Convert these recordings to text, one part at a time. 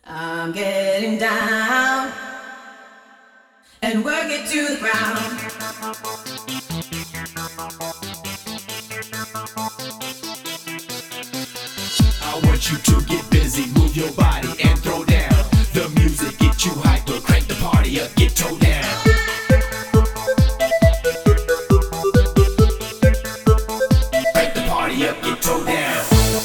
I'm getting down and work it to the ground. I want you to get busy, move your body and throw down. The music get you hyper, crank the party up, get toe down. Crank the party up, get toe down.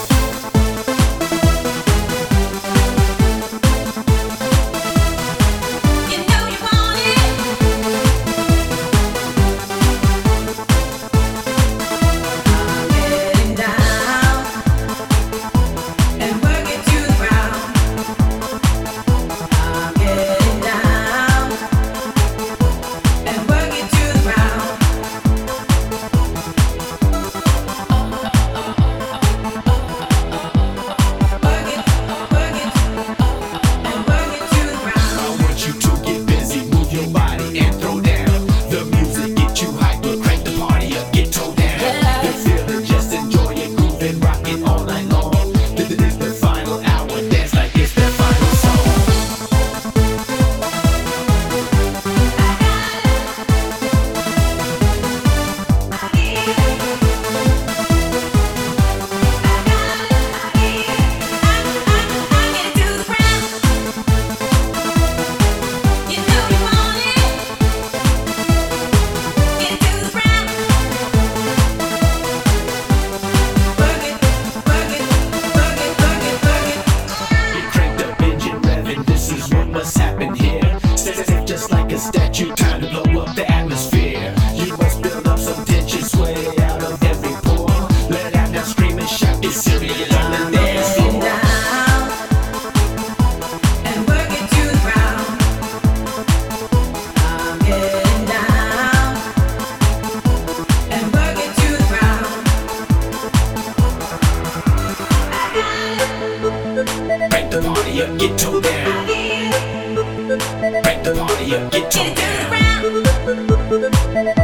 What's happened here? Step just like a statue, time to blow up the atmosphere. You must build up some tension, sweat it out of every pore. Let it out now, scream and shout, get serious on the dance floor. And work it to the ground. I'm getting down and work it to the ground. Crank the party up, get toe down. Crank the party up, get toe down.